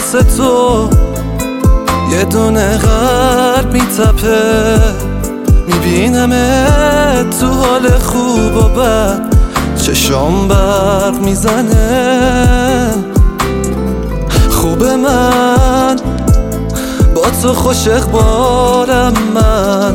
واسه تو یه دونه قلب میتپه، میبینمت تو حال خوب و بد، چشام برق میزنه. خوبه من با تو خوش اقبالم، من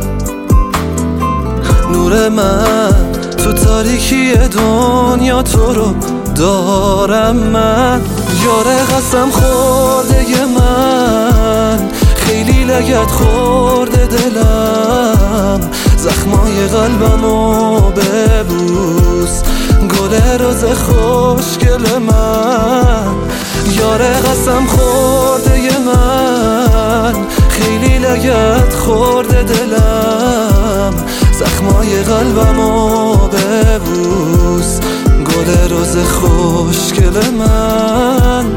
نور من تو تاریکی دنیا تو رو دارم. من یاره قسم خورده من، خیلی لگت خورده دلم، زخمای قلبمو ببوس، گل روز خوشگل من. یاره قسم خورده من، خیلی لگت خورده دلم، زخمای قلبمو ببوس، گل روز خوشگل من.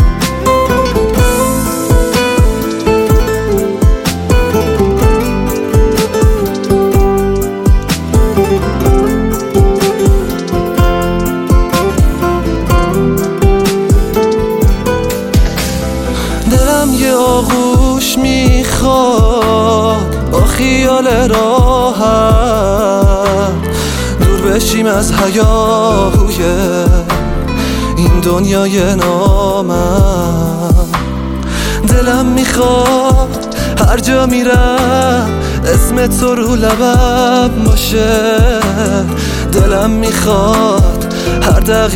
دلم یه آغوش میخواد با خیال راحت، دور بشیم از هیاهوی این دنیای نامم. دلم میخواد هر جا میرم اسم تو رو لبم باشه، دلم میخواد هر دقیقه